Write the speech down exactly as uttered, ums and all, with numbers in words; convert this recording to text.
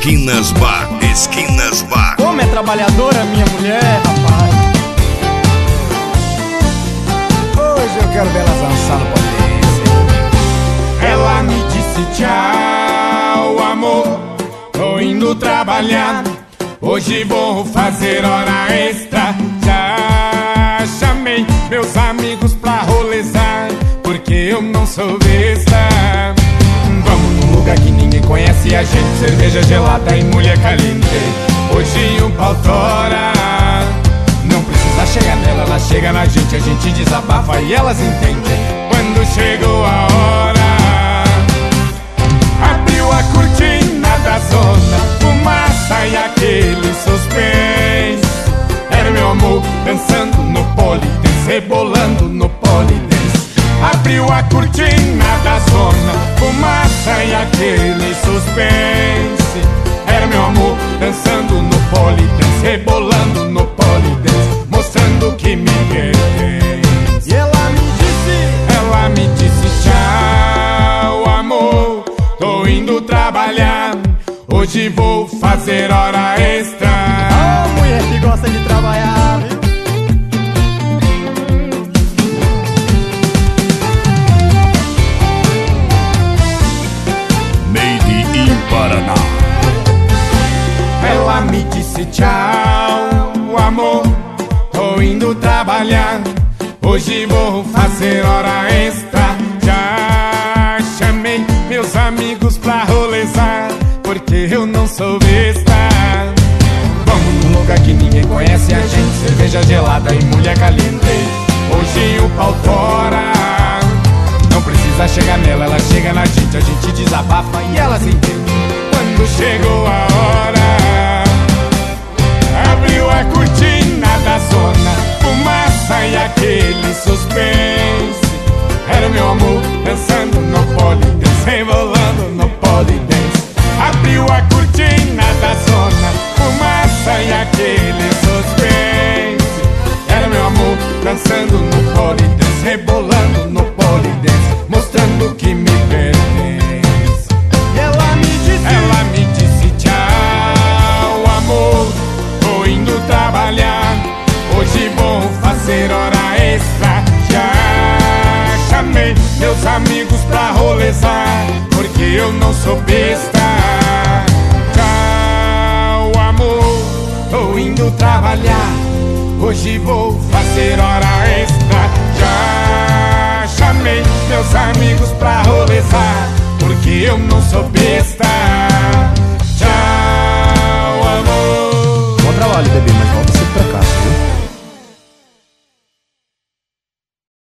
Esquinas Bar, Esquinas Bar. Como é trabalhadora minha mulher, rapaz. Hoje eu quero ver elas dançar no potência. Ela me disse tchau, amor, tô indo trabalhar. Hoje vou fazer hora extra. Já chamei meus amigos pra rolezar, porque eu não sou besta. Vamos num lugar que ninguém conhece a gente, cerveja gelada e mulher caliente. Hoje o pau tora. Não precisa chegar nela, ela chega na gente. A gente desabafa e elas entendem. Quando chegou a hora, abriu a cortina da zona, fumaça e aquele suspense. Era meu amor dançando no polidense, rebolando no polidense. Abriu a cortina da zona, fumaça e aquele suspense. Era meu amor dançando no polidense, rebolando no polidense, mostrando que me pertence. E ela me disse, ela me disse tchau, amor, tô indo trabalhar. Hoje vou fazer hora extra. oh, mulher que gosta de trabalhar, viu? Made in Paraná. Ela me disse tchau, amor, tô indo trabalhar. Hoje vou fazer hora extra. Já chamei meus amigos pra rolezar, porque eu não sou besta. Vamos num lugar que ninguém conhece a gente, cerveja gelada e mulher caliente. Hoje o pau tora. Não precisa chegar nela, ela chega na gente. A gente desabafa e elas entendem. Quando chegou a hora, abriu a cortina da zona, fumaça e aquele suspense. Era meu amor dançando no polidense, rebolando no polidense. Abriu a cortina da zona, fumaça e aquele suspense. Era meu amor dançando no polidense, rebolando no polidense, mostrando que me pertence. E ela me disse, Ela me disse tchau, amor, tô indo trabalhar. Hoje vou fazer hora extra. Já chamei meus amigos pra rolezar, porque eu não sou besta. Tchau, amor, tô indo trabalhar. Hoje vou fazer hora extra. Já chamei meus amigos pra rolezar, porque eu não sou besta.